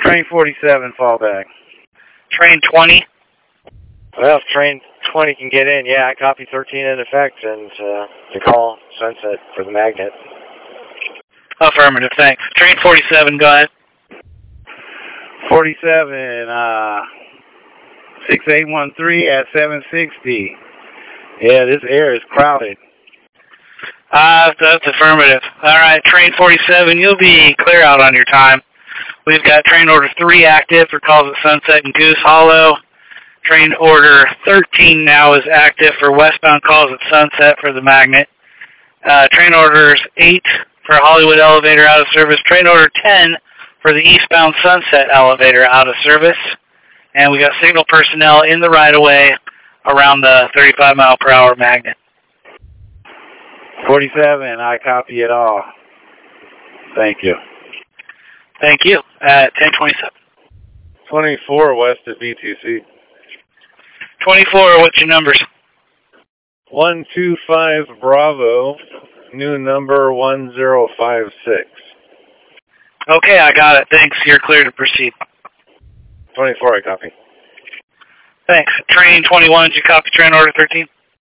Train 47, fall back. Train 20? Well, if train 20 can get in, yeah, I copy 13 in effect, and to call Sunset for the magnet. Affirmative, thanks. Train 47, go ahead. 47, 6813 at 760. Yeah, this air is crowded. That's affirmative. All right, Train 47, you'll be clear out on your time. We've got Train Order 3 active for calls at Sunset and Goose Hollow. Train Order 13 now is active for westbound calls at Sunset for the magnet. Train Orders 8 for Hollywood elevator out of service. Train Order 10 for the eastbound Sunset elevator out of service. And we got signal personnel in the right-of-way around the 35-mile-per-hour magnet. 47, I copy it all. Thank you. Thank you. At 1027. 24 west of BTC. 24, what's your numbers? 125 Bravo, new number 1056. Okay, I got it. Thanks. You're clear to proceed. 24, I copy. Thanks. Train 21, did you copy Train Order 13?